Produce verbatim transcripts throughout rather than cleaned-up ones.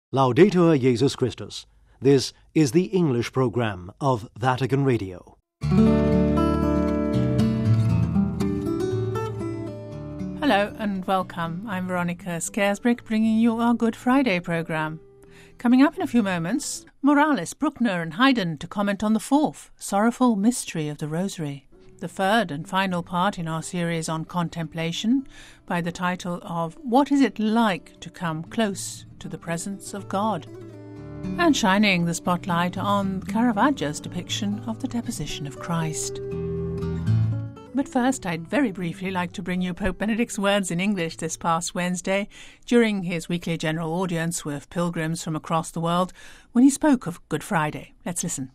Laudetur Jesus Christus. This is the English program of Vatican Radio. Hello and welcome. I'm Veronica Scaresbrick, bringing you our Good Friday program. Coming up in a few moments, Morales, Bruckner and Haydn to comment on the fourth, sorrowful mystery of the Rosary. The third and final part in our series on contemplation, by the title of What is it like to come close to the presence of God? And shining the spotlight on Caravaggio's depiction of the deposition of Christ. But first, I'd very briefly like to bring you Pope Benedict's words in English this past Wednesday during his weekly general audience with pilgrims from across the world when he spoke of Good Friday. Let's listen.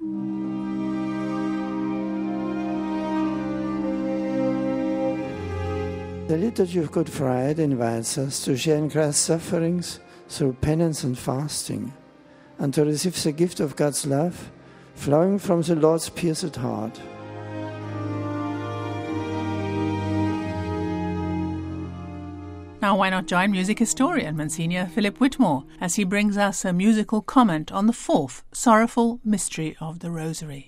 The Liturgy of Good Friday invites us to share in Christ's sufferings through penance and fasting, and to receive the gift of God's love flowing from the Lord's pierced heart. Now why not join music historian Monsignor Philip Whitmore as he brings us a musical comment on the fourth sorrowful mystery of the Rosary.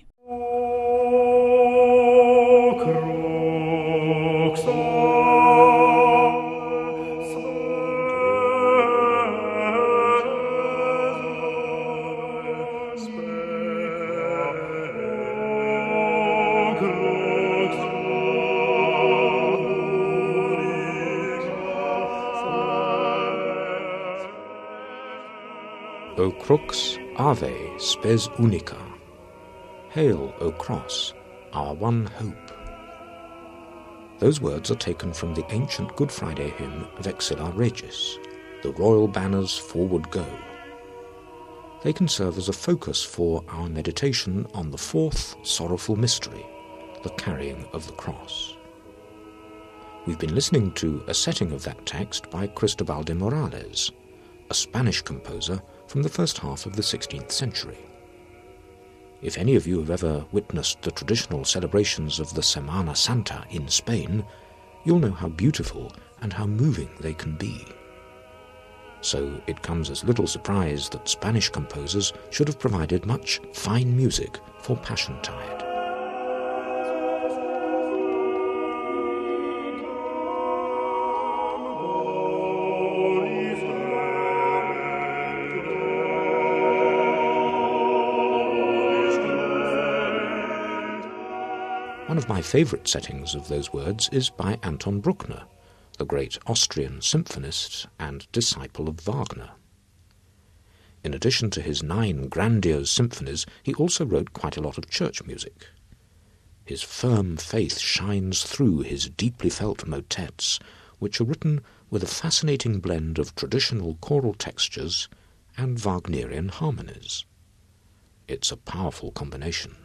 O crux ave spes unica. Hail, O cross, our one hope. Those words are taken from the ancient Good Friday hymn Vexilla Regis, the royal banners forward go. They can serve as a focus for our meditation on the fourth sorrowful mystery, the carrying of the cross. We've been listening to a setting of that text by Cristobal de Morales, a Spanish composer from the first half of the sixteenth century. If any of you have ever witnessed the traditional celebrations of the Semana Santa in Spain, you'll know how beautiful and how moving they can be. So it comes as little surprise that Spanish composers should have provided much fine music for Passiontide. One of my favourite settings of those words is by Anton Bruckner, the great Austrian symphonist and disciple of Wagner. In addition to his nine grandiose symphonies, he also wrote quite a lot of church music. His firm faith shines through his deeply felt motets, which are written with a fascinating blend of traditional choral textures and Wagnerian harmonies. It's a powerful combination.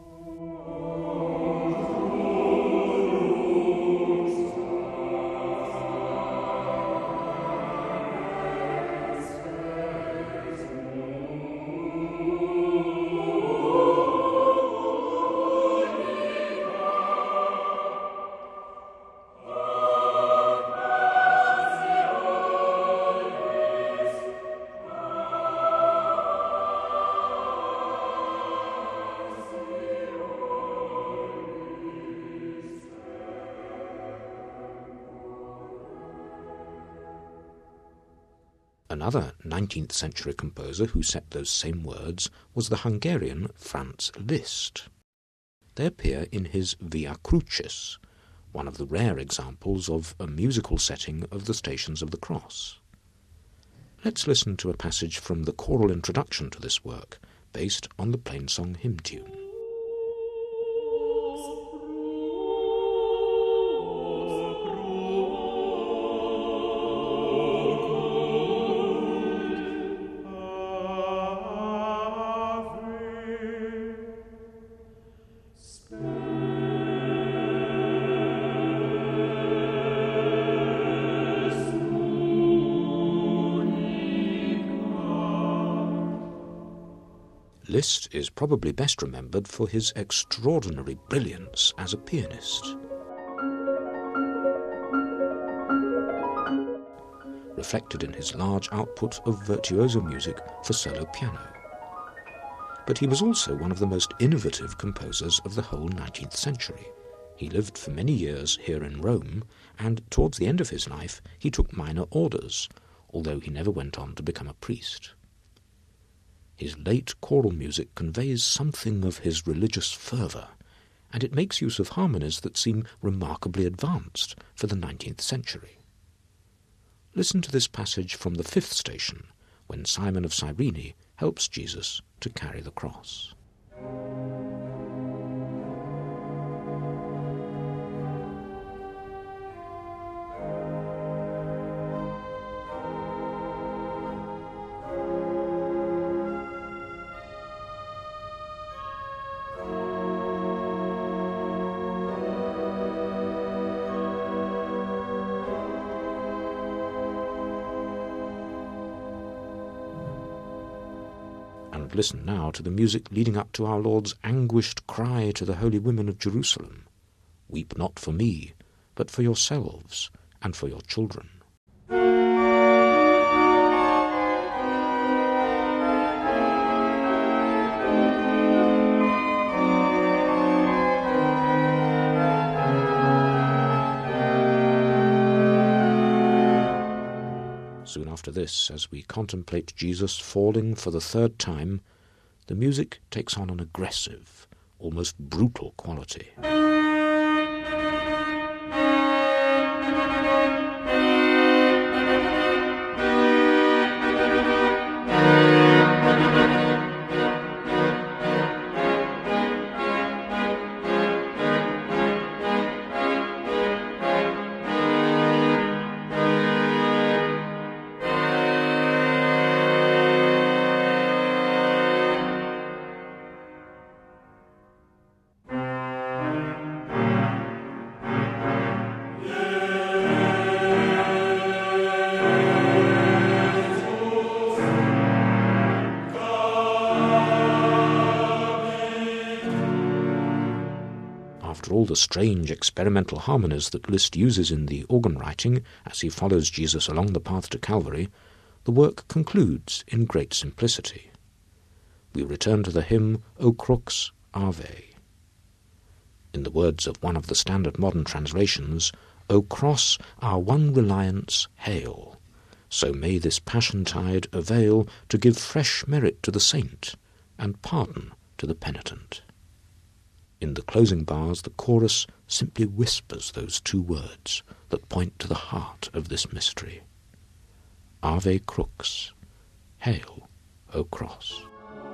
Another nineteenth century composer who set those same words was the Hungarian Franz Liszt. They appear in his Via Crucis, one of the rare examples of a musical setting of the Stations of the Cross. Let's listen to a passage from the choral introduction to this work, based on the Plainsong hymn tune. Liszt is probably best remembered for his extraordinary brilliance as a pianist. reflected in his large output of virtuoso music for solo piano. But he was also one of the most innovative composers of the whole nineteenth century. He lived for many years here in Rome, and towards the end of his life he took minor orders, although he never went on to become a priest. His late choral music conveys something of his religious fervour, and it makes use of harmonies that seem remarkably advanced for the nineteenth century. Listen to this passage from the fifth station, when Simon of Cyrene helps Jesus to carry the cross. And listen now to the music leading up to our Lord's anguished cry to the holy women of Jerusalem, "Weep not for me, but for yourselves and for your children." Soon after this, as we contemplate Jesus falling for the third time, the music takes on an aggressive, almost brutal quality. After all the strange experimental harmonies that Liszt uses in the organ writing as he follows Jesus along the path to Calvary, the work concludes in great simplicity. We return to the hymn, O Crux, Ave. In the words of one of the standard modern translations, O cross, our one reliance, hail. So may this passion tide avail to give fresh merit to the saint and pardon to the penitent. In the closing bars, the chorus simply whispers those two words that point to the heart of this mystery. Ave Crux, hail, O cross.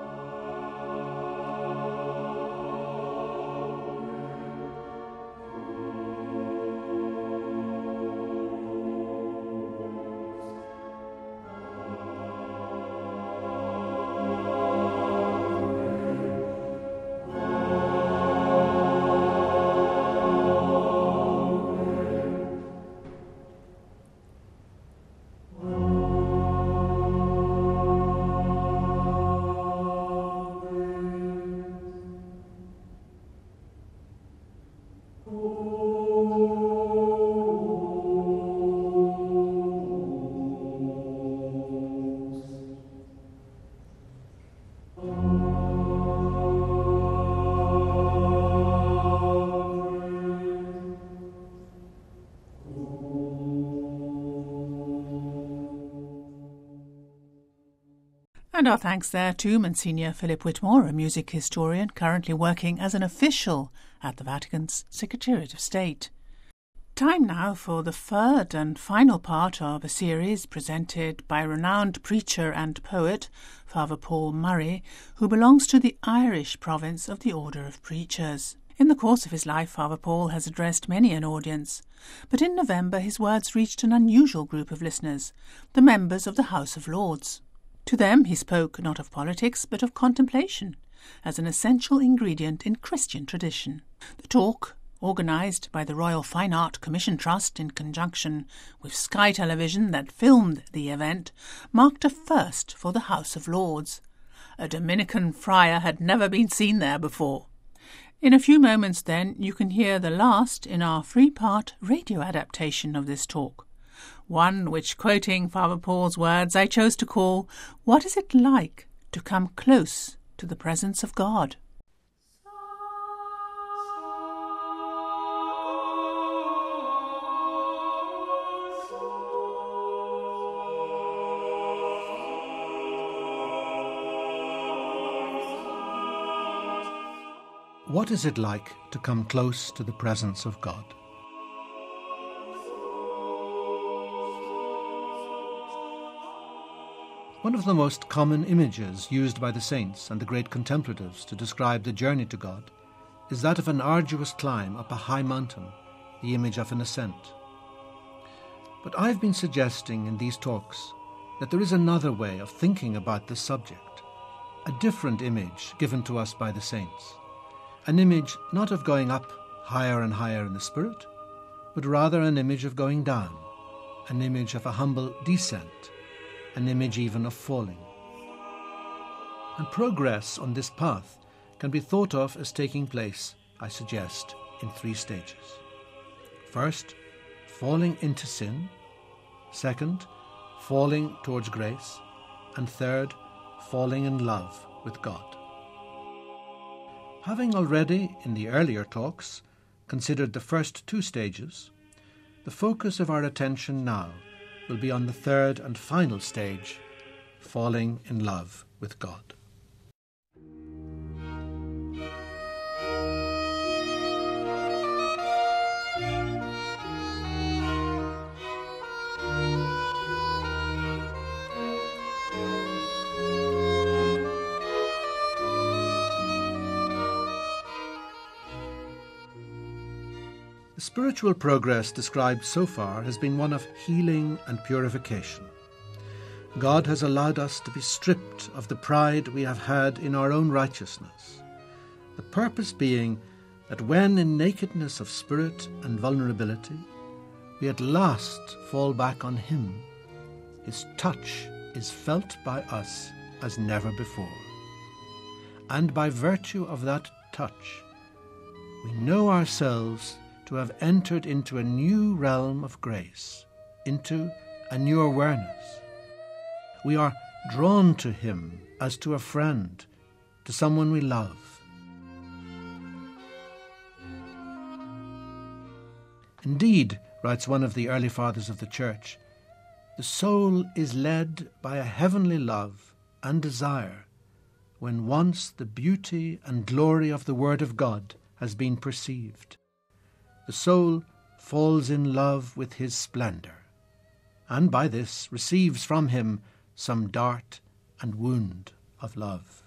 And our thanks there to Monsignor Philip Whitmore, a music historian currently working as an official at the Vatican's Secretariat of State. Time now for the third and final part of a series presented by renowned preacher and poet Father Paul Murray, who belongs to the Irish province of the Order of Preachers. In the course of his life, Father Paul has addressed many an audience, but in November his words reached an unusual group of listeners, the members of the House of Lords. To them he spoke not of politics, but of contemplation, as an essential ingredient in Christian tradition. The talk, organised by the Royal Fine Art Commission Trust in conjunction with Sky Television that filmed the event, marked a first for the House of Lords. A Dominican friar had never been seen there before. In a few moments, then, you can hear the last in our three-part radio adaptation of this talk. one which, quoting Father Paul's words, I chose to call, "What is it like to come close to the presence of God?" What is it like to come close to the presence of God? One of the most common images used by the saints and the great contemplatives to describe the journey to God is that of an arduous climb up a high mountain, the image of an ascent. But I've been suggesting in these talks that there is another way of thinking about this subject, a different image given to us by the saints. An image not of going up higher and higher in the spirit, but rather an image of going down, an image of a humble descent, an image even of falling. And progress on this path can be thought of as taking place, I suggest, in three stages. First, falling into sin. Second, falling towards grace. And third, falling in love with God. Having already, in the earlier talks, considered the first two stages, the focus of our attention now will be on the third and final stage, falling in love with God. The spiritual progress described so far has been one of healing and purification. God has allowed us to be stripped of the pride we have had in our own righteousness, the purpose being that when in nakedness of spirit and vulnerability, we at last fall back on Him, His touch is felt by us as never before. And by virtue of that touch, we know ourselves to have entered into a new realm of grace, into a new awareness. We are drawn to Him as to a friend, to someone we love. Indeed, writes one of the early fathers of the Church, the soul is led by a heavenly love and desire when once the beauty and glory of the Word of God has been perceived. The soul falls in love with His splendour, and by this receives from Him some dart and wound of love.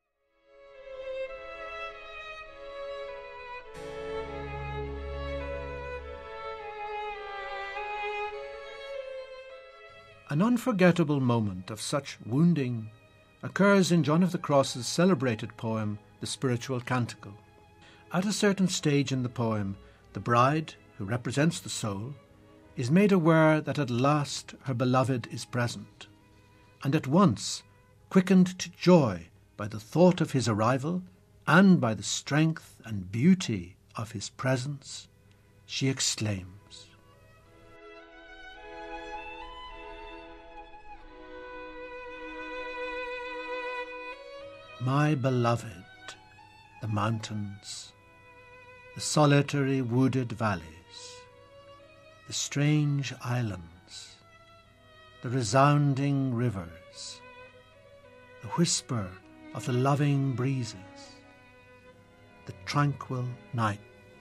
An unforgettable moment of such wounding occurs in John of the Cross's celebrated poem, The Spiritual Canticle. At a certain stage in the poem, the bride, who represents the soul, is made aware that at last her beloved is present, and at once, quickened to joy by the thought of his arrival and by the strength and beauty of his presence, she exclaims, "My beloved, the mountains, the solitary wooded valleys, the strange islands, the resounding rivers, the whisper of the loving breezes, the tranquil night,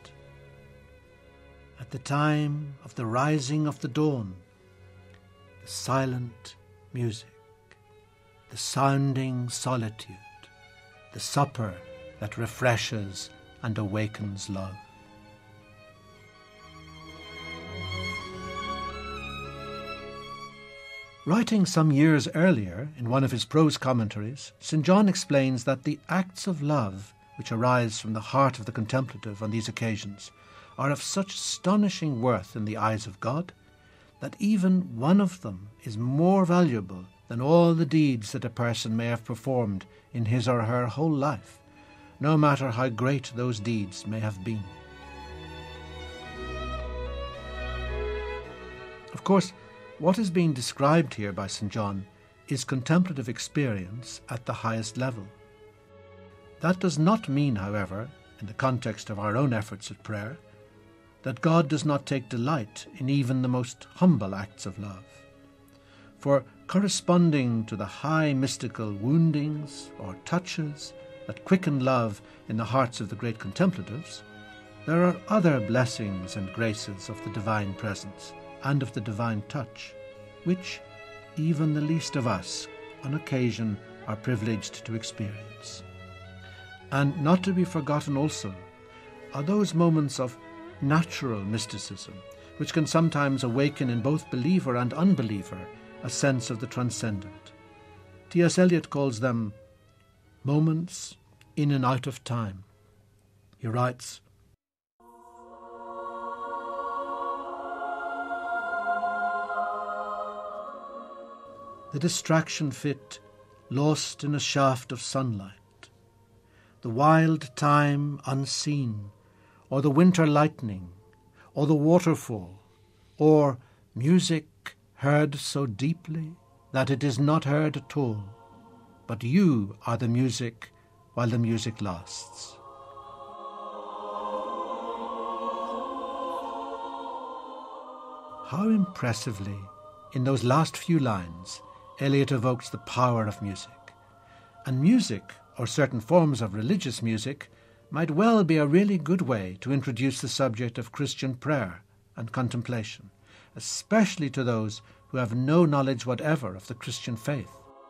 at the time of the rising of the dawn, the silent music, the sounding solitude, the supper that refreshes and awakens love." Writing some years earlier in one of his prose commentaries, Saint John explains that the acts of love which arise from the heart of the contemplative on these occasions are of such astonishing worth in the eyes of God that even one of them is more valuable than all the deeds that a person may have performed in his or her whole life, no matter how great those deeds may have been. Of course, What is being described here by Saint John is contemplative experience at the highest level. That does not mean, however, in the context of our own efforts at prayer, that God does not take delight in even the most humble acts of love. For corresponding to the high mystical woundings or touches that quicken love in the hearts of the great contemplatives, there are other blessings and graces of the divine presence and of the divine touch, which even the least of us, on occasion, are privileged to experience. And not to be forgotten also are those moments of natural mysticism, which can sometimes awaken in both believer and unbeliever a sense of the transcendent. T S Eliot calls them moments in and out of time. He writes, "The distraction fit, lost in a shaft of sunlight, the wild time unseen, or the winter lightning, or the waterfall, or music heard so deeply that it is not heard at all, but you are the music while the music lasts." How impressively, in those last few lines, Eliot evokes the power of music. And music, or certain forms of religious music, might well be a really good way to introduce the subject of Christian prayer and contemplation, especially to those who have no knowledge whatever of the Christian faith.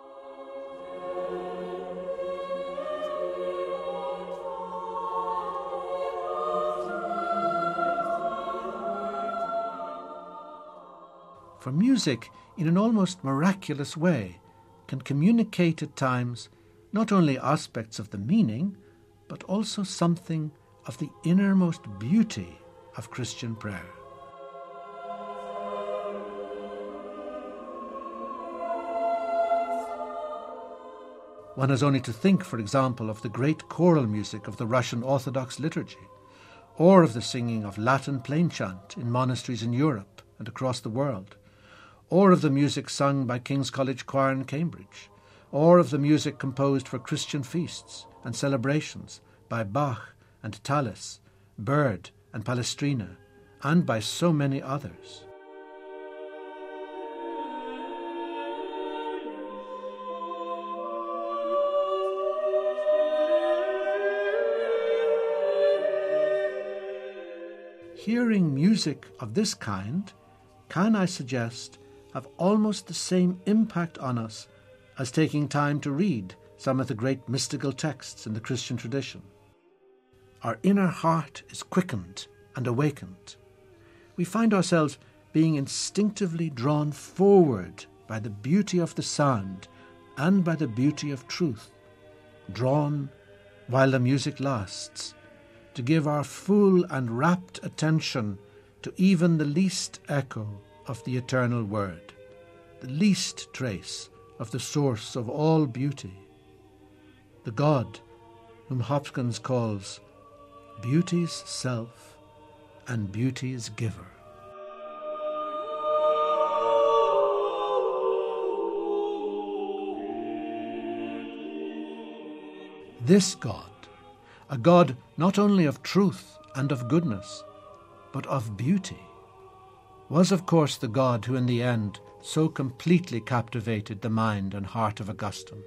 For music, in an almost miraculous way, can communicate at times not only aspects of the meaning, but also something of the innermost beauty of Christian prayer. One has only to think, for example, of the great choral music of the Russian Orthodox liturgy, or of the singing of Latin plain chant in monasteries in Europe and across the world, or of the music sung by King's College Choir in Cambridge, or of the music composed for Christian feasts and celebrations by Bach and Tallis, Byrd and Palestrina, and by so many others. Hearing music of this kind can, I suggest, have almost the same impact on us as taking time to read some of the great mystical texts in the Christian tradition. Our inner heart is quickened and awakened. We find ourselves being instinctively drawn forward by the beauty of the sound and by the beauty of truth, drawn while the music lasts, to give our full and rapt attention to even the least echo of the eternal word, the least trace of the source of all beauty, the God whom Hopkins calls beauty's self and beauty's giver. This God, a God not only of truth and of goodness, but of beauty, was of course the God who in the end so completely captivated the mind and heart of Augustine.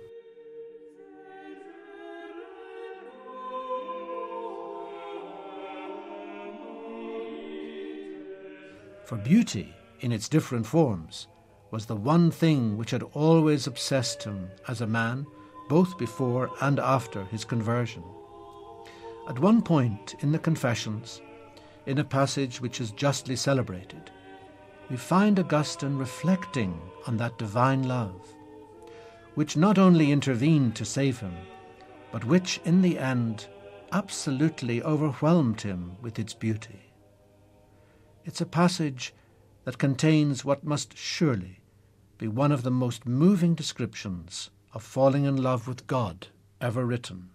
For beauty, in its different forms, was the one thing which had always obsessed him as a man, both before and after his conversion. At one point in the Confessions, in a passage which is justly celebrated, we find Augustine reflecting on that divine love, which not only intervened to save him, but which in the end absolutely overwhelmed him with its beauty. It's a passage that contains what must surely be one of the most moving descriptions of falling in love with God ever written.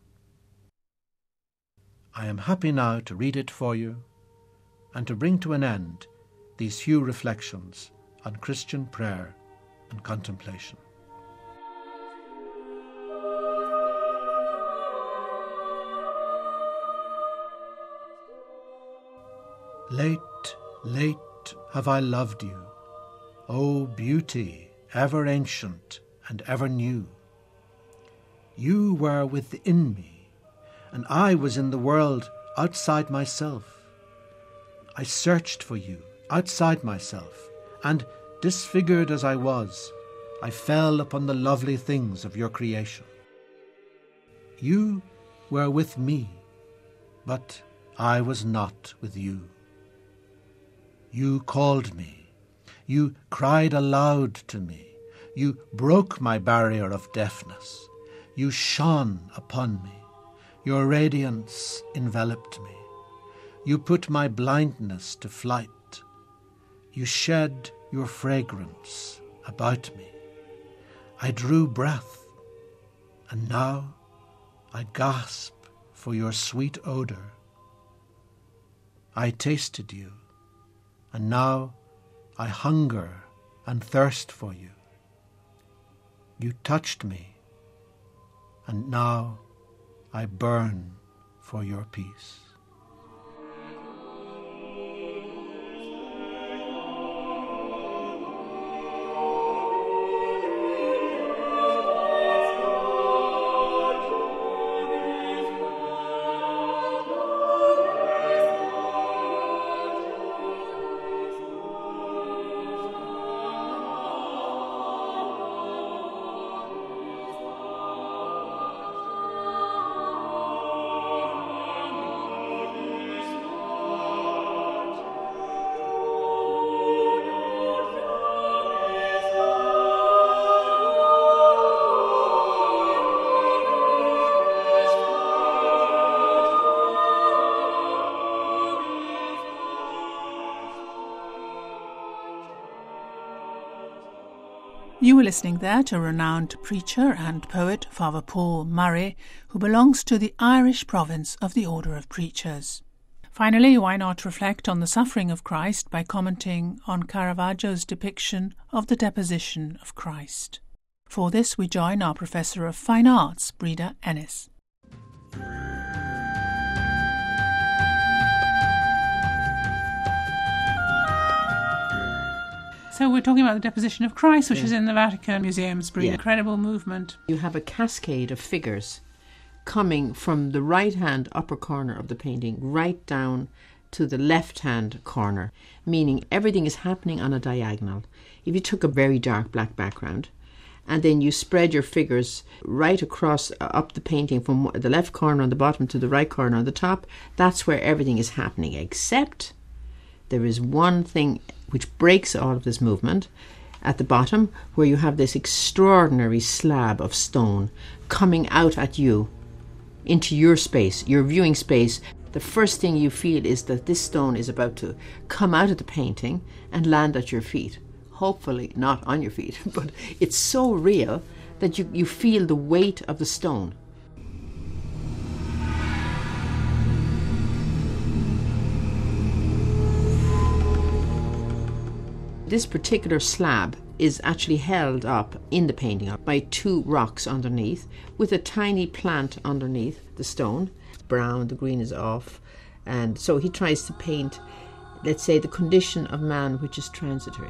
I am happy now to read it for you and to bring to an end these few reflections on Christian prayer and contemplation. Late, late have I loved you, O beauty, ever ancient and ever new. You were within me, and I was in the world outside myself. I searched for you outside myself, and, disfigured as I was, I fell upon the lovely things of your creation. You were with me, but I was not with you. You called me. You cried aloud to me. You broke my barrier of deafness. You shone upon me. Your radiance enveloped me. You put my blindness to flight. You shed your fragrance about me. I drew breath, and now I gasp for your sweet odour. I tasted you, and now I hunger and thirst for you. You touched me, and now I burn for your peace. You were listening there to renowned preacher and poet Father Paul Murray, who belongs to the Irish province of the Order of Preachers. Finally, why not reflect on the suffering of Christ by commenting on Caravaggio's depiction of the deposition of Christ? For this we join our Professor of Fine Arts, Breda Ennis. So we're talking about the Deposition of Christ, which yeah. is in the Vatican Museum's Breda. Yeah. Incredible movement. You have a cascade of figures coming from the right-hand upper corner of the painting right down to the left-hand corner, meaning everything is happening on a diagonal. If you took a very dark black background and then you spread your figures right across uh, up the painting from the left corner on the bottom to the right corner on the top, that's where everything is happening, except there is one thing which breaks all of this movement at the bottom, where you have this extraordinary slab of stone coming out at you into your space, your viewing space. The first thing you feel is that this stone is about to come out of the painting and land at your feet. Hopefully not on your feet, but it's so real that you, you feel the weight of the stone. This particular slab is actually held up in the painting by two rocks underneath, with a tiny plant underneath the stone. It's brown, the green is off, and so he tries to paint, let's say, the condition of man which is transitory.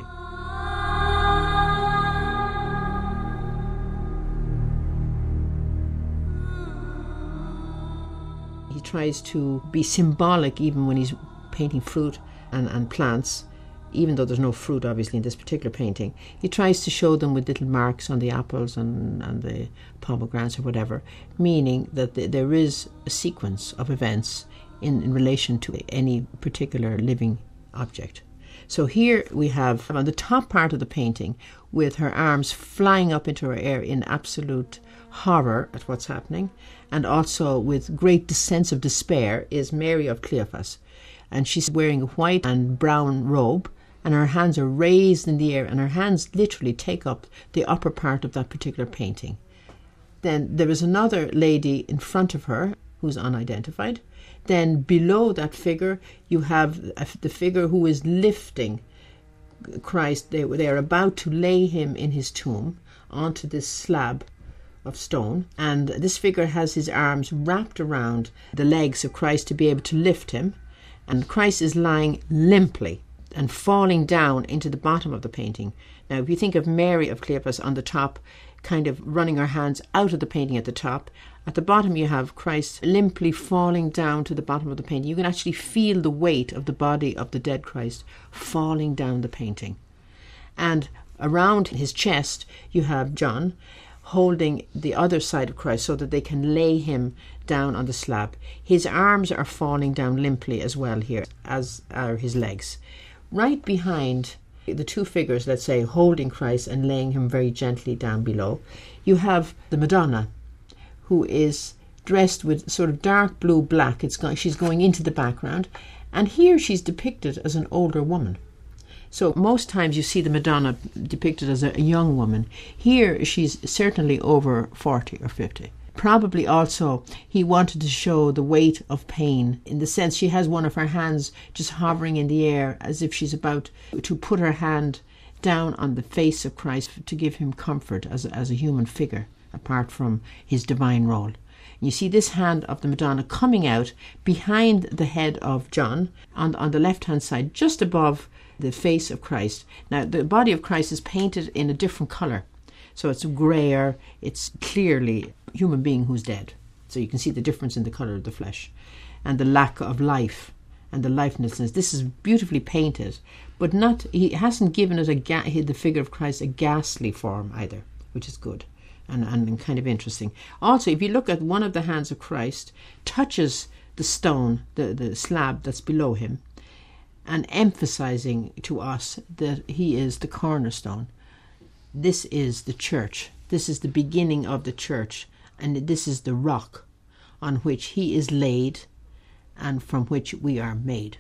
He tries to be symbolic even when he's painting fruit and, and plants. Even though there's no fruit, obviously, in this particular painting, he tries to show them with little marks on the apples and, and the pomegranates or whatever, meaning that the, there is a sequence of events in, in relation to any particular living object. So here we have, on the top part of the painting, with her arms flying up into her air in absolute horror at what's happening, and also with great sense of despair, is Mary of Cleophas. And she's wearing a white and brown robe, and her hands are raised in the air, and her hands literally take up the upper part of that particular painting. Then there is another lady in front of her who's unidentified. Then below that figure you have the figure who is lifting Christ, they, they are about to lay him in his tomb onto this slab of stone, and this figure has his arms wrapped around the legs of Christ to be able to lift him, and Christ is lying limply and falling down into the bottom of the painting. Now, if you think of Mary of Cleopas on the top, kind of running her hands out of the painting at the top, at the bottom you have Christ limply falling down to the bottom of the painting. You can actually feel the weight of the body of the dead Christ falling down the painting. And around his chest you have John holding the other side of Christ so that they can lay him down on the slab. His arms are falling down limply as well here, as are his legs. Right behind the two figures, let's say, holding Christ and laying him very gently down below, you have the Madonna, who is dressed with sort of dark blue black. It's go- she's going into the background, and here she's depicted as an older woman. So most times you see the Madonna depicted as a, a young woman. Here she's certainly over forty or fifty. Probably also he wanted to show the weight of pain, in the sense she has one of her hands just hovering in the air as if she's about to put her hand down on the face of Christ to give him comfort as a, as a human figure, apart from his divine role. And you see this hand of the Madonna coming out behind the head of John on, on the left-hand side, just above the face of Christ. Now, the body of Christ is painted in a different colour. So it's grayer, it's clearly a human being who's dead. So you can see the difference in the colour of the flesh and the lack of life and the lifelessness. This is beautifully painted, but not. He hasn't given it a ga- the figure of Christ a ghastly form either, which is good and, and kind of interesting. Also, if you look at one of the hands of Christ, touches the stone, the, the slab that's below him, and emphasizing to us that he is the cornerstone. This is the church. This is the beginning of the church, and this is the rock on which he is laid and from which we are made.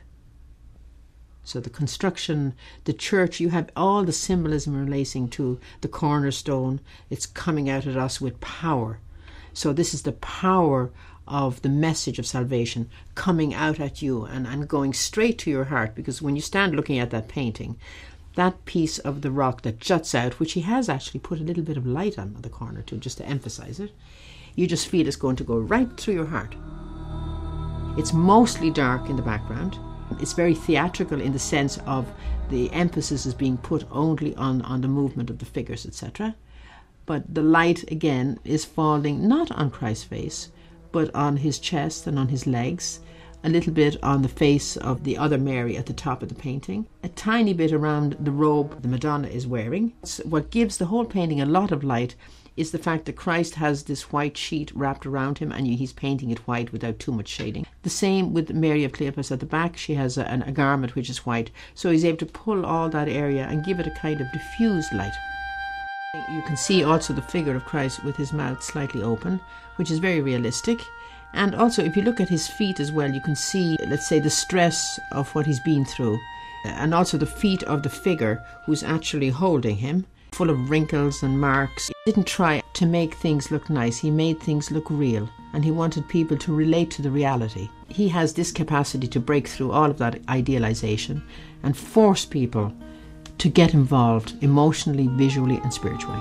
So the construction, the church, you have all the symbolism relating to the cornerstone. It's coming out at us with power. So this is the power of the message of salvation coming out at you and, and going straight to your heart, because when you stand looking at that painting, that piece of the rock that juts out, which he has actually put a little bit of light on the corner to just to emphasize it, you just feel it's going to go right through your heart. It's mostly dark in the background. It's very theatrical in the sense of the emphasis is being put only on, on the movement of the figures, et cetera. But the light, again, is falling not on Christ's face, but on his chest and on his legs, a little bit on the face of the other Mary at the top of the painting, a tiny bit around the robe the Madonna is wearing. So what gives the whole painting a lot of light is the fact that Christ has this white sheet wrapped around him and he's painting it white without too much shading. The same with Mary of Cleopas at the back. She has a, a garment which is white, so he's able to pull all that area and give it a kind of diffused light. You can see also the figure of Christ with his mouth slightly open, which is very realistic. And also, if you look at his feet as well, you can see, let's say, the stress of what he's been through. And also the feet of the figure who's actually holding him, full of wrinkles and marks. He didn't try to make things look nice. He made things look real. And he wanted people to relate to the reality. He has this capacity to break through all of that idealization and force people to get involved emotionally, visually, and spiritually.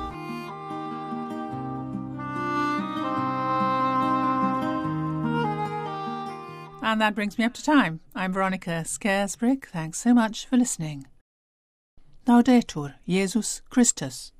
And that brings me up to time. I'm Veronica Scaresbrick. Thanks so much for listening. Laudetur Jesus Christus.